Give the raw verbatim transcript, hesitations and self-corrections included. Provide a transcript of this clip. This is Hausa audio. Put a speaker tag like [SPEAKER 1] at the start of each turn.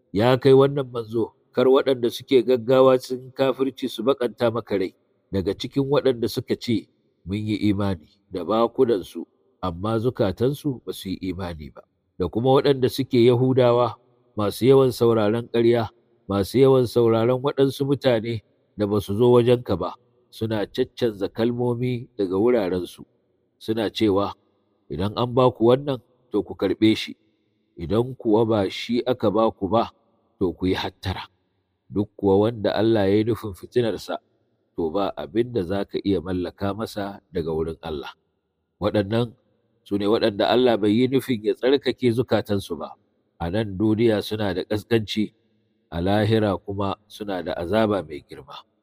[SPEAKER 1] Ya kai wannan manzo, kar waɗanda suke gaggawa cikin kafirci su baƙanta maka rai, daga cikin waɗanda suka ce, mun yi imani da bakunansu, amma zukatansu ba su yi imani ba, da kuma waɗanda suke Yahudawa masu yawan sauraron ƙarya, masu yawan sauraron waɗansu mutane da ba su zo wajenka ba, suna caccanza kalmomi daga wurarensu, suna cewa, idan an ba ku wannan, to ku karɓe shi, idan kuwa ba shi aka ba ku ba, to ku yi hattara, duk kuwa wanda Allah ya yi nufin fitinarsa, to ba abin da za ka iya mallaka masa daga wurin Allah. Waɗannan su ne waɗanda Allah bai yi nufin ya tsarkake zukatansu ba, a nan duniya suna da ƙasƙanci, a lahira kuma suna da azaba mai girma.